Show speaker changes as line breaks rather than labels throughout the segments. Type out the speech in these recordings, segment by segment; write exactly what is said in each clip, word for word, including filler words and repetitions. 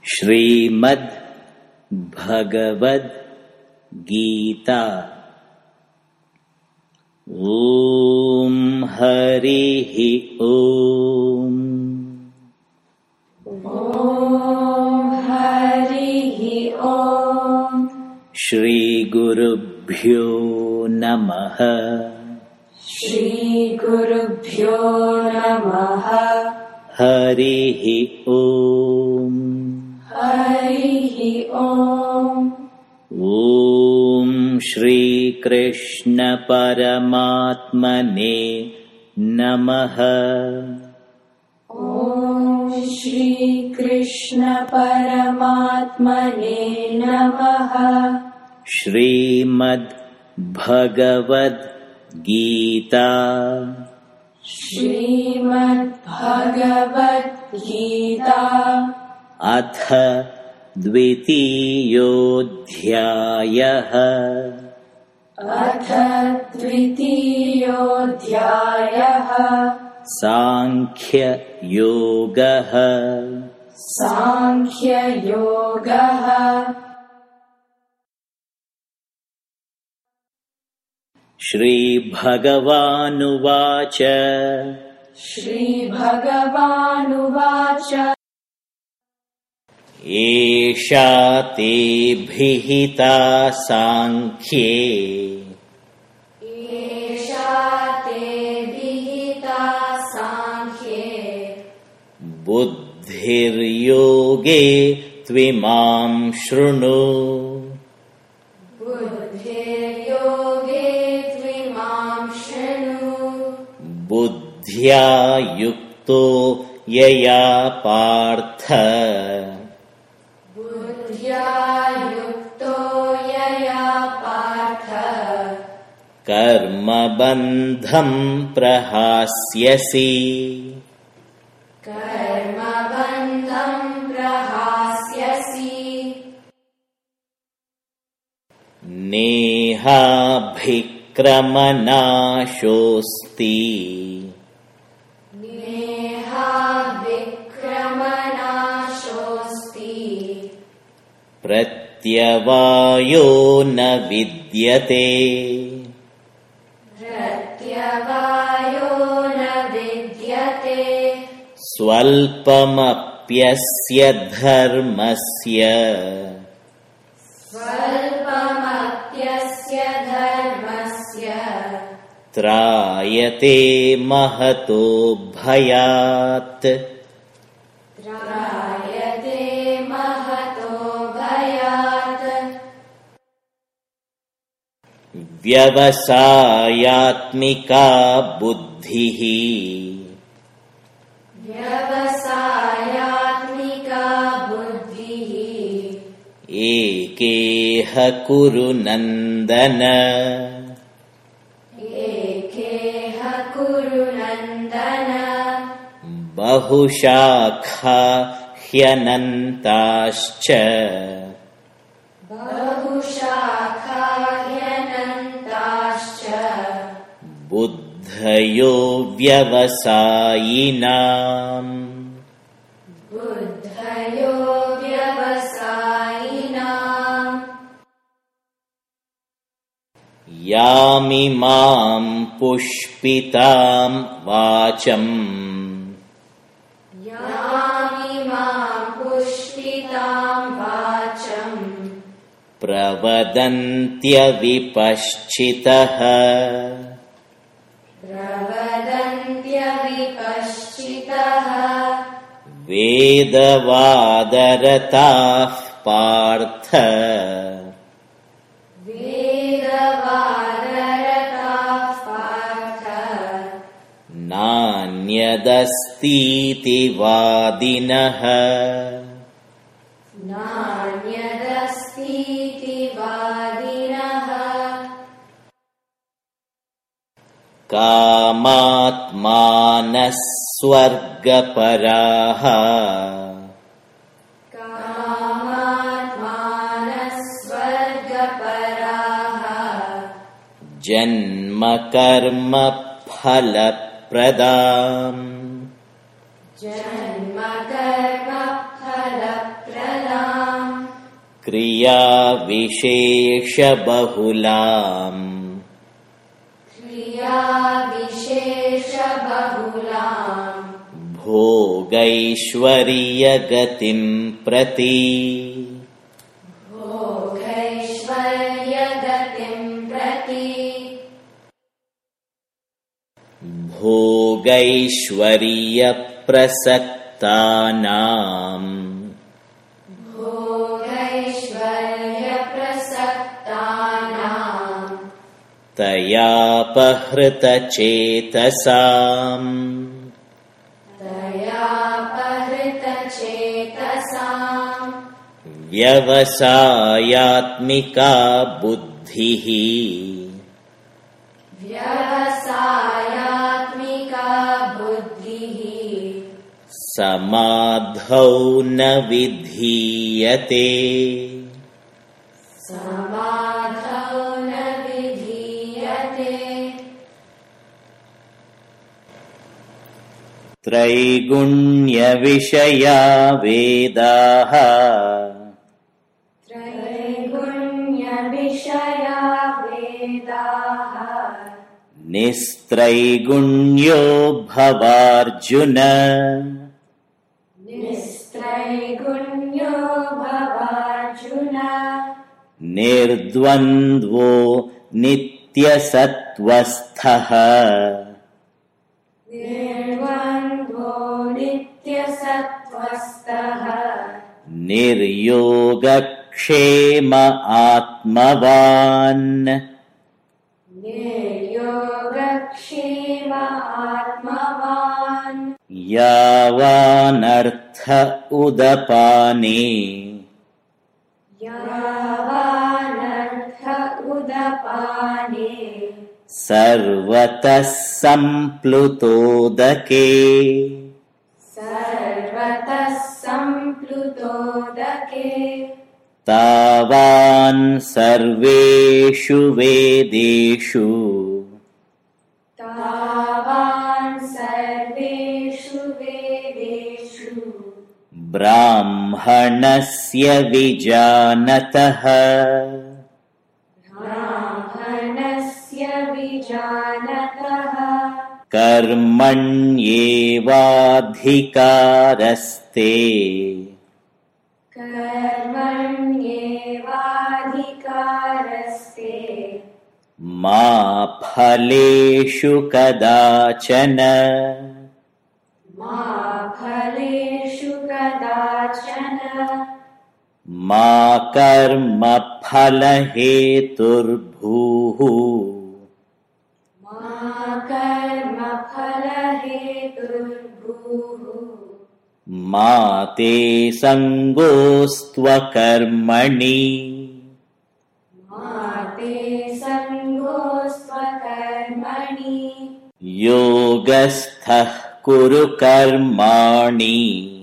श्रीमद् भगवद् गीता। ओम हरिः ओम।
ओम हरिः ओम।
श्री गुरुभ्यो नमः।
श्री गुरुभ्यो नमः।
हरिः ओम।
हरिः ओम।
ओम श्री कृष्ण परमात्मने नमः।
ओम श्री कृष्ण परमात्मने नमः।
श्रीमद् भगवद् गीता।
श्रीमद् भगवद् गीता।
अथ द्वितीयोऽध्यायः।
अथ द्वितीयोऽध्यायः।
सांख्ययोगः।
सांख्ययोगः।
श्रीभगवानुवाच।
श्रीभगवानुवाच।
एषा ते भिहिता सांख्ये।
एषा ते विहिता सांख्ये।
बुद्धिर्योगे त्विमां शृणु।
बुद्धिर्योगे त्विमां शृणु।
बुद्ध्या युक्तो यया पार्थ।
बुद्ध्या युक्तो यया पार्थ।
कर्मबन्धं प्रहास्यसि।
कर्मबन्धं प्रहास्यसि।
नेहाभिक्रमनाशोऽस्ति।
नेहाभिक्रमनाशोऽस्ति।
प्रत्यवायो न विद्यते।
प्रत्यवायो न विद्यते।
स्वल्पमप्यस्य धर्मस्य।
स्वल्पमप्यस्य धर्मस्य।
त्रायते महतो भयात्।
त्रायते महतो भयात्।
व्यवसायात्मिका बुद्धिः।
व्यवसायात्मिका बुद्धिः।
एकेह कुरु नन्दन।
एकेह कुरु नन्दन।
बहुशाखा ह्यनन्ताश्च।
बहुशाखा ह्यनन्ताश्च।
बुद्धयो व्यवसायिनाम्।
बुद्धयो व्यवसायिनाम्।
यामिमां पुष्पितां वाचम्।
यामिमां पुष्पितां वाचम्।
प्रवदन्त्यविपश्चितः।
प्रवदन्त्यविपश्चितः।
वेदवादरताः पार्थ।
वेदवादरताः पार्थ।
नान्यदस्तीति वादिनः।
नान्यदस्तीति वादिनः।
कामात्मानः स्वर्गपराः।
कामात्मानः स्वर्गपराः।
जन्म कर्म फलप्रदाम्।
जन्म कर्म फलप्रदाम्।
क्रियाविशेषबहुलाम्
क्रियाविशेषबहुलाम्
भोगैश्वर्यगतिं प्रति
भोगैश्वर्यगतिं प्रति
भोगैश्वर्यप्रसक्तानाम्
भोगैश्वर्यप्रसक्तानाम्
तयापहृतचेतसाम्
तयापहृतचेतसाम्
व्यवसायात्मिका बुद्धिः
व्यवसायात्मिका बुद्धिः
समाधौ न विधीयते
समाधौ न विधीयते
त्रैगुण्यविषया वेदाः
त्रैगुण्यविषया वेदाः
निस्त्रैगुण्यो भवार्जुन
निस्त्रैगुण्यो भवार्जुन
निर्द्वन्द्वो नित्यसत्त्वस्थः
निर्द्वन्द्वो नित्यसत्त्वस्थः
निर्योगक्षेम आत्मवान्
निर्योगक्षेम आत्मवान्
यावानर्थ उदपाने
यावानर्थ उदपाने
सर्वतः सम्प्लुतोदके
सर्वतः सम्प्लुतोदके
तावान् सर्वेषु वेदेषु
तावान् सर्वेषु वेदेषु
ब्राह्मणस्य विजानतः
ब्राह्मणस्य विजानतः
कर्मण्येवाधिकारस्ते
कर्मण्येवाधिकारस्ते
मा फलेषु कदाचन
मा फलेषु कदाचन
मा कर्मफलहेतुर्भूः
मा कर्मफलहेतुर्भूः
मा ते सङ्गोऽस्त्वकर्मणि
मा ते सङ्गोऽस्त्वकर्मणि
योगस्थः कुरु कर्माणि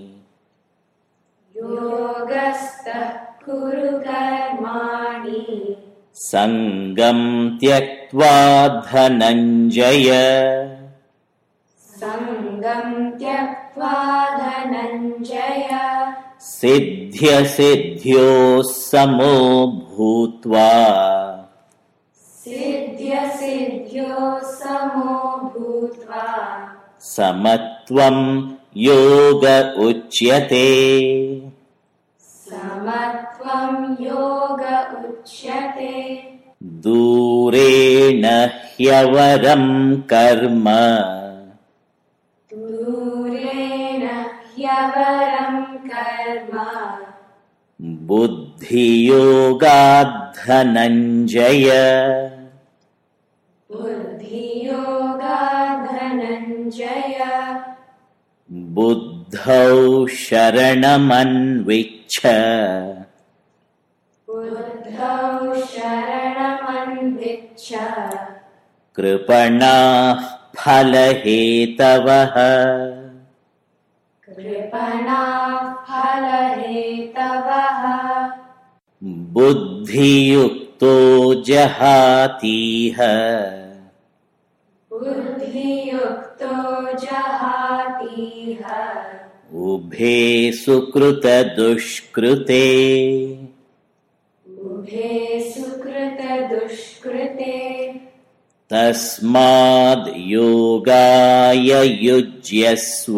योगस्थः कुरु कर्माणि
सङ्गं त्यक्त्वा धनञ्जय
सङ्गं त्यक्त्वा धनञ्जय
सिद्ध्यसिद्ध्योः समो भूत्वा
सिद्ध्यसिद्ध्यो समो भूत्वा
समत्वं योग उच्यते
समत्वं योग उच्यते
दूरेण ह्यवरं कर्म
दूरेण ह्यवरं कर्म
बुद्धियोगात् धनञ्जय
बुद्धियोगात् धनञ्जय
बुद्धौ शरणमन्विच्छ
बुद्धौ शरणमन्विच्छ
कृपणाः फलहेतवः
कृपणाः फलहेतवः
बुद्धियुक्तो जहातीह
बुद्धियुक्तो जहातीह
उभे सुकृतदुष्कृते
उभे सुकृतदुष्कृते
तस्माद् योगाय युज्यस्व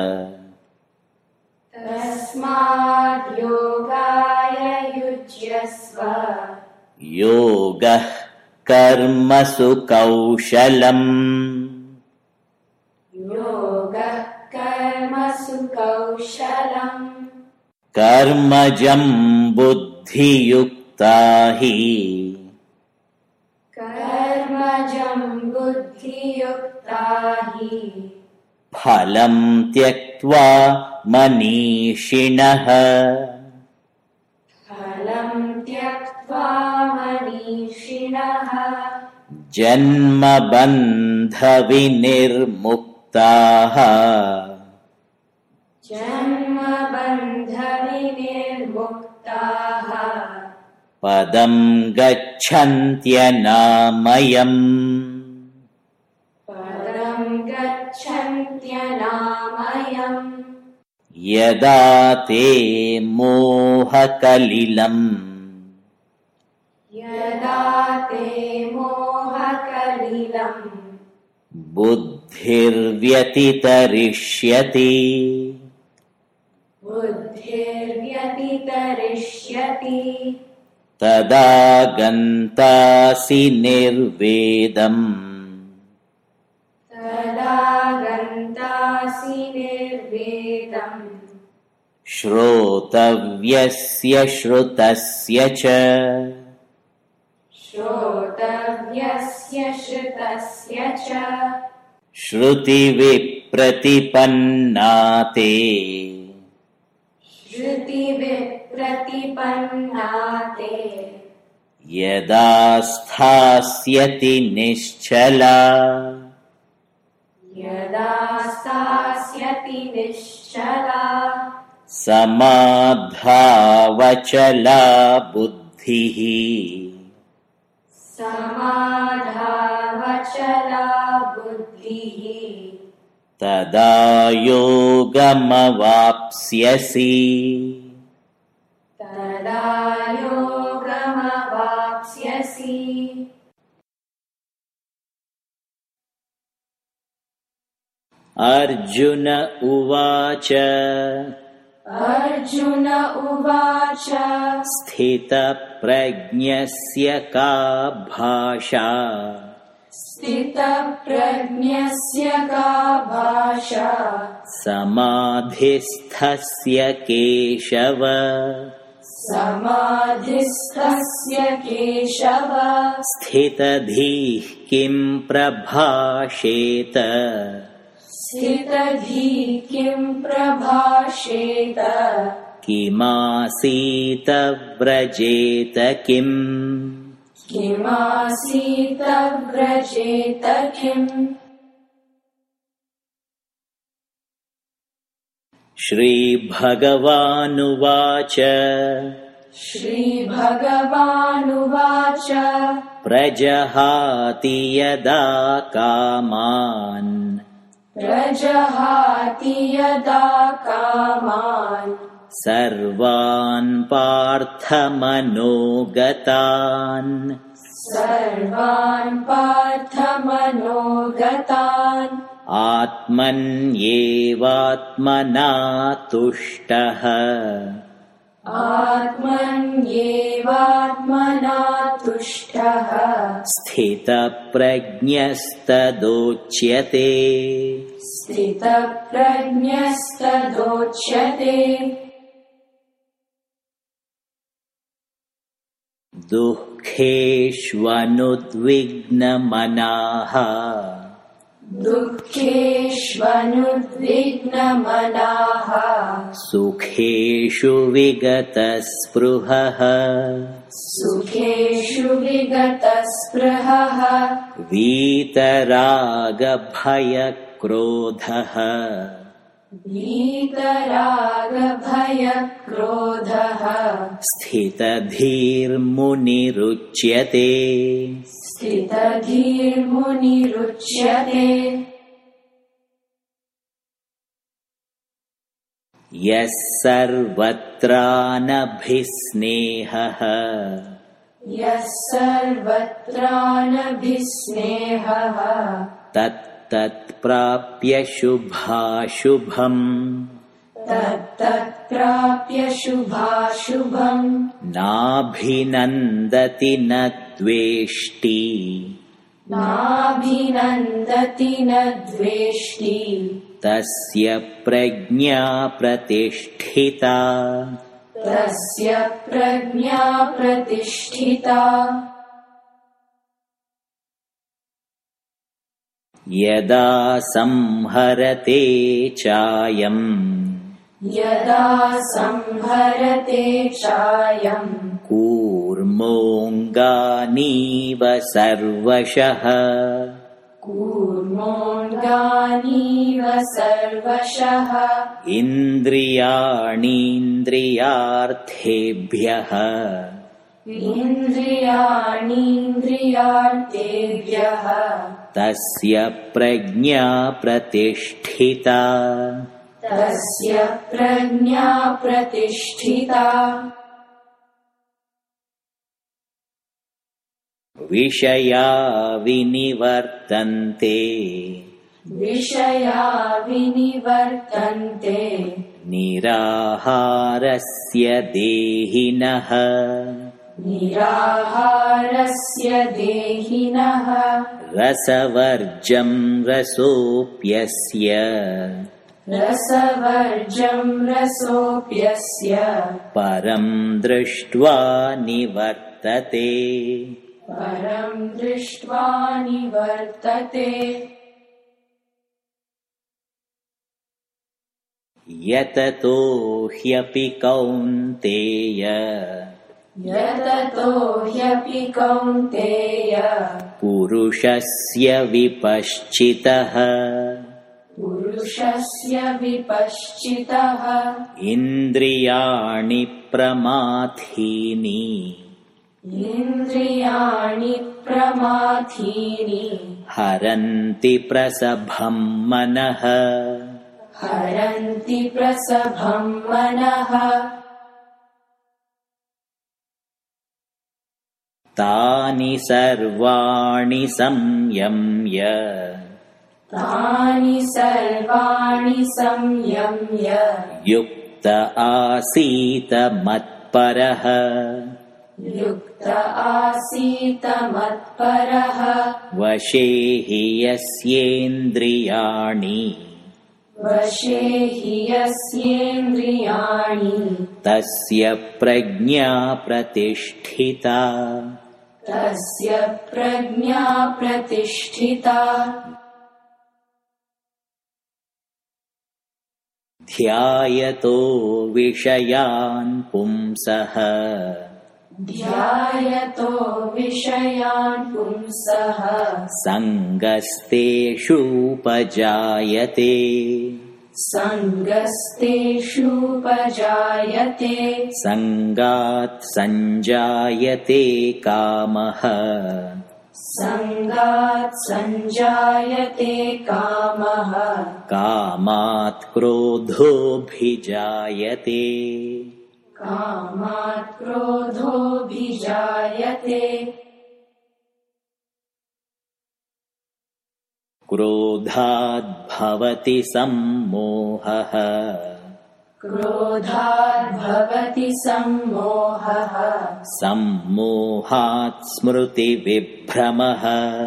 तस्माद् योगाय युज्यस्व
योगः कर्मसु कौशलम्
योगः कर्मसु कौशलम्
कर्मजं बुद्धियुक्ता हि
कर्मजं बुद्धियुक्ता हि
फलं त्यक्त्वा मनीषिणः
फलं त्यक्त्वा मनीषिणः
जन्मबन्धविनिर्मुक्ताः
जन्मबन्धविनिर्मुक्ताः
पदं गच्छन्त्यनामयम्
पदं गच्छन्त्यनामयम्
यदा ते मोहकलिलम्
यदा ते मोहकलिलम्
बुद्धिर्व्यतितरिष्यति
बुद्धिर्व्यतितरिष्यति
तदा गन्तासि निर्वेदम्
तदा गन्तासि निर्वेदम्
श्रोतव्यस्य श्रुतस्य च
श्रोतव्यस्य श्रुतस्य च
श्रुतिविप्रतिपन्ना ते
श्रुतिविप्रतिपन्ना ते
यदा स्थास्यति निश्चला
यदा स्थास्यति निश्चला
समाधावचला बुद्धिः
समाधावचला बुद्धिः
तदा योगमवाप्स्यसि
तदा योगमवाप्स्यसि
अर्जुन उवाच
अर्जुन उवाच
स्थितप्रज्ञस्य का भाषा
स्थितप्रज्ञस्य का भाषा
समाधिस्थस्य केशव
समाधिस्थस्य केशव
स्थितधीः किं प्रभाषेत
स्थितधीः किं प्रभाषेत
किमासीत व्रजेत किम्
किमासीत व्रजेत किम्
श्रीभगवानुवाच
श्रीभगवानुवाच
प्रजहाति यदा कामान्
प्रजहाति यदा कामान्
सर्वान् पार्थमनोगतान्
सर्वान् पार्थमनोगतान्
आत्मन्येवात्मना तुष्टः
आत्मन्येवात्मना तुष्टः
स्थितप्रज्ञस्तदोच्यते
स्थितप्रज्ञस्तदोच्यते
दुःखेष्वनुद्विग्नमनाः
दुःखेष्वनुद्विग्नमनाः
सुखेषु विगतस्पृहः
सुखेषु विगतस्पृहः
वीतरागभयक्रोधः
वीतरागभयक्रोधः
स्थितधीर्मुनिरुच्यते
स्थितधीर्मुनिरुच्यते
यः सर्वत्रानभिस्नेहः
यः सर्वत्रानभिस्नेहः
तत्तत्प्राप्य शुभाशुभम्
तत्तत्प्राप्य शुभाशुभम्
नाभिनन्दति न द्वेष्टि
नाभिनन्दति न द्वेष्टि
तस्य प्रज्ञा प्रतिष्ठिता
तस्य प्रज्ञा प्रतिष्ठिता
यदा संहरते चायम्
यदा संहरते चायम्
कूर्मोऽङ्गानीव सर्वशः
कूर्मोऽङ्गानीव सर्वशः
इन्द्रियाणीन्द्रियार्थेभ्यः
इन्द्रियाणीन्द्रियार्थेभ्यः
तस्य प्रज्ञा प्रतिष्ठिता
तस्य प्रज्ञा प्रतिष्ठिता
विषया विनिवर्तन्ते
विषया विनिवर्तन्ते
निराहारस्य देहिनः
निराहारस्य देहिनः
रसवर्जं रसोऽप्यस्य
रसवर्जं रसोऽप्यस्य
परं दृष्ट्वा निवर्तते
परं दृष्ट्वा निवर्तते
यततो ह्यपि कौन्तेय
यततो ह्यपि कौन्तेय
पुरुषस्य विपश्चितः
पुरुषस्य विपश्चितः
इन्द्रियाणि प्रमाथीनि
इन्द्रियाणि प्रमाथीनि
हरन्ति प्रसभं मनः
हरन्ति प्रसभं मनः
तानि सर्वाणि संयम्य
तानि सर्वाणि संयम्य
युक्त आसीत मत्परः
युक्त आसीत मत्परः
वशे हि यस्येन्द्रियाणि
वशे हि यस्येन्द्रियाणि
तस्य प्रज्ञा प्रतिष्ठिता
तस्य प्रज्ञा प्रतिष्ठिता
ध्यायतो विषयान् पुंसः
ध्यायतो विषयान् पुंसः
सङ्गस्तेषूपजायते
सङ्गस्तेषूपजायते
सङ्गात् सञ्जायते कामः
सङ्गात् सञ्जायते कामः
कामात् क्रोधोऽभिजायते
कामात् क्रोधोऽभिजायते
क्रोधाद् भवति सम्मोहः
क्रोधात् भवति सम्मोहः
सम्मोहात् स्मृतिविभ्रमः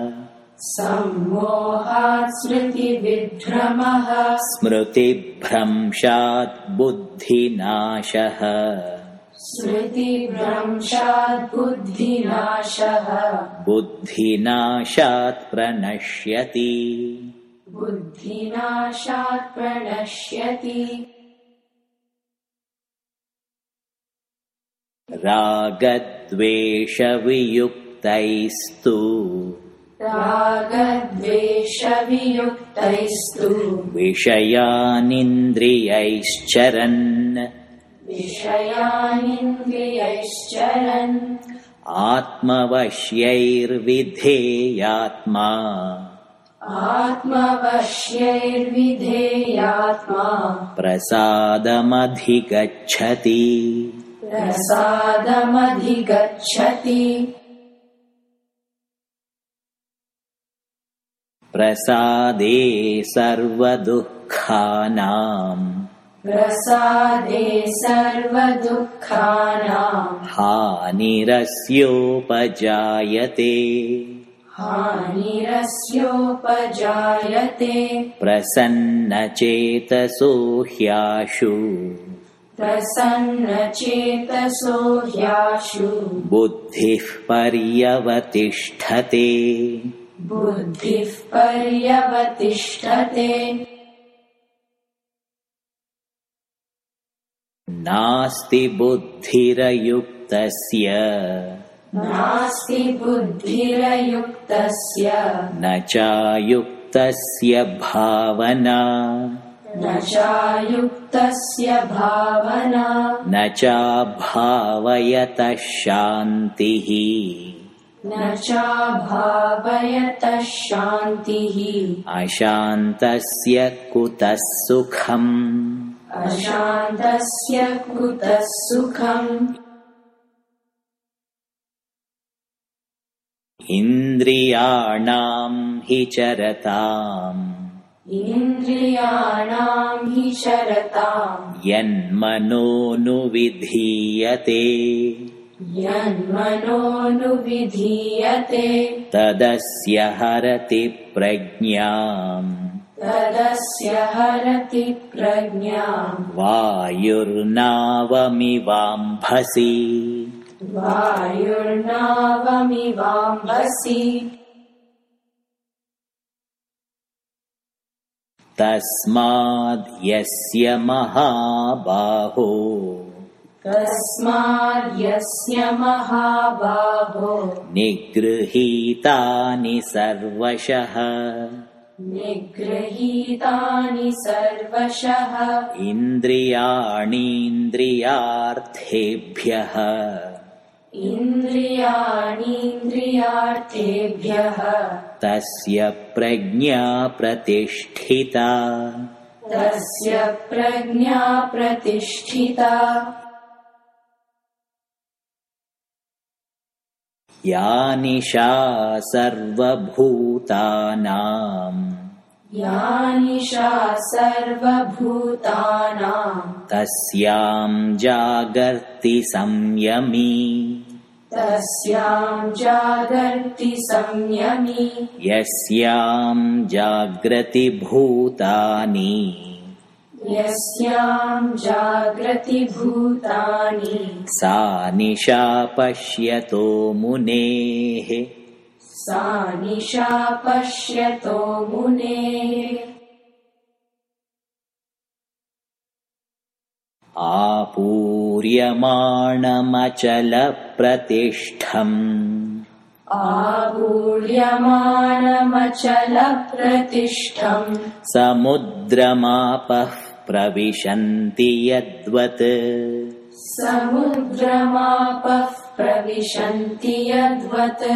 सम्मोहात् स्मृतिविभ्रमः
स्मृतिभ्रंशात् बुद्धिनाशः
स्मृतिभ्रंशात् बुद्धिनाशः
बुद्धिनाशात् प्रणश्यति
बुद्धिनाशात् प्रणश्यति
रागद्वेषवियुक्तैस्तु
रागद्वेषवियुक्तैस्तु
विषयानिन्द्रियैश्चरन्
विषयानिन्द्रियैश्चरन्
आत्मवश्यैर्विधेयात्मा
आत्मवश्यैर्विधेयात्मा
प्रसादमधिगच्छति
प्रसादमधिगच्छति
प्रसादे सर्वदुःखानां
प्रसादे सर्वदुःखानां
हानिरस्योपजायते
हानिरस्योपजायते
प्रसन्नचेतसो ह्याशु
प्रसन्नचेतसो ह्याशु
बुद्धिः पर्यवतिष्ठते
बुद्धिः पर्यवतिष्ठते
नास्ति बुद्धिरयुक्तस्य
नास्ति बुद्धिरयुक्तस्य
न चायुक्तस्य भावना
न चायुक्तस्य भावना
न चाभावयतः शान्तिः
न चाभावयतः शान्तिः
अशान्तस्य कुतः सुखम्
अशान्तस्य कुतः सुखम्
इन्द्रियाणां हि चरताम्
इन्द्रियाणां हि चरताम्
यन्मनोनुविधीयते
यन्मनोनुविधीयते
तदस्य हरति प्रज्ञाम्
तदस्य हरति प्रज्ञाम्
वायुर्नावमिवाम्भसि
वायुर्नावमिवाम्भसि
तस्माद् यस्य महाबाहो
तस्माद् यस्य महाबाहो
निगृहीतानि सर्वशः
निगृहीतानि सर्वशः
इन्द्रियाणीन्द्रियार्थेभ्यः
इन्द्रियाणीन्द्रियार्थेभ्यः
तस्य प्रज्ञा प्रतिष्ठिता
तस्य प्रज्ञा प्रतिष्ठिता
या निशा सर्वभूतानां
या निशा सर्वभूतानां
तस्यां जागर्ति संयमी
तस्यां जागर्ति संयमी
यस्यां जाग्रति भूतानि
यस्यां जागृति भूतानि
सा निशा पश्यतो मुनेः
सा निशा पश्यतो मुनेः
आपूर्यमाणमचलप्रतिष्ठम्
आपूर्यमाणमचलप्रतिष्ठम्
समुद्रमापः प्रविशन्ति यद्वत्
समुद्रमापः प्रविशन्ति यद्वत्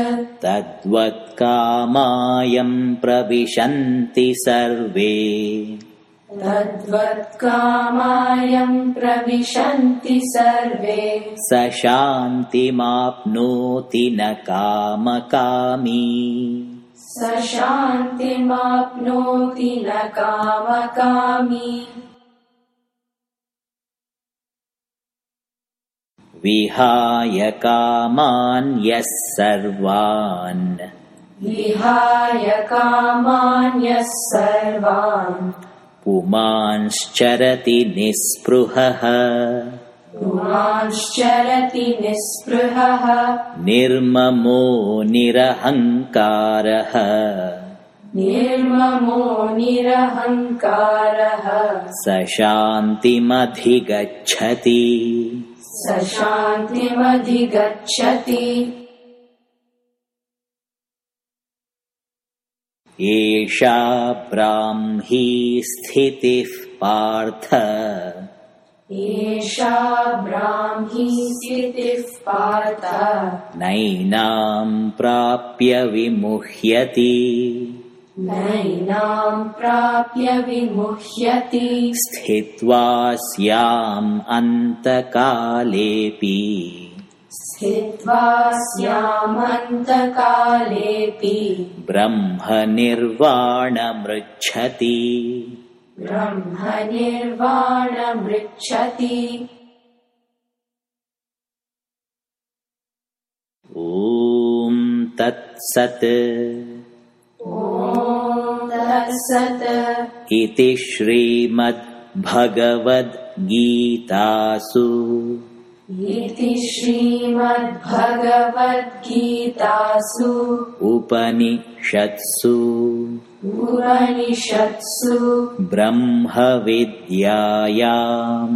तद्वत्कामायं प्रविशन्ति सर्वे
तद्वत्कामायं प्रविशन्ति सर्वे
स शान्तिमाप्नोति न कामकामी
स शान्तिमाप्नोति न कामकामी
विहाय कामान् यः सर्वान्
विहाय कामान् यः सर्वान्
पुमांश्चरति निःस्पृहः
पुमांश्चरति निःस्पृहः
निर्ममो निरहङ्कारः
निर्ममो निरहङ्कारः
स शान्तिमधिगच्छति
स शान्तिमधिगच्छति
एषा ब्राह्मी स्थितिः पार्थ
एषा ब्राह्मी स्थितिः पार्थ
नैनां प्राप्य विमुह्यति
नैनां प्राप्य विमुह्यति
स्थित्वा स्याम् अन्तकालेऽपि
स्थित्वा स्यामन्तकालेऽपि
ब्रह्मनिर्वाणमृच्छति
ब्रह्मनिर्वाणमृच्छति।
ॐ तत्सत्।
ॐ तत्सत्।
इति श्रीमद्भगवद्गीतासु
इति श्रीमद्भगवद्गीतासु
उपनिषत्सु
उपनिषत्सु
ब्रह्मविद्यायां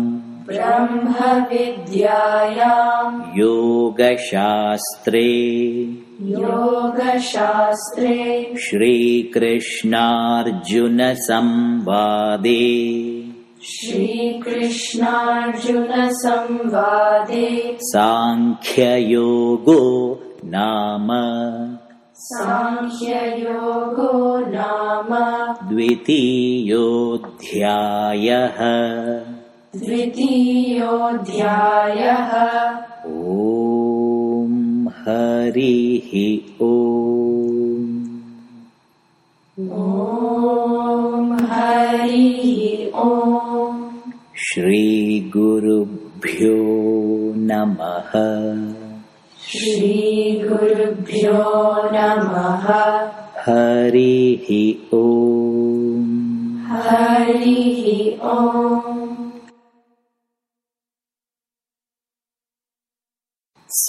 ब्रह्मविद्यायां
योगशास्त्रे
योगशास्त्रे
श्रीकृष्णार्जुनसंवादे
श्रीकृष्णार्जुनसंवादे
सांख्ययोगो नाम
सांख्ययोगो नाम
द्वितीयोऽध्यायः।
द्वितीयोऽध्यायः।
ॐ हरिः ॐ।
ॐ हरिः ॐ।
श्रीगुरुभ्यो नमः।
श्रीगुरुभ्यो नमः।
हरिः ॐ।
हरिः ॐ।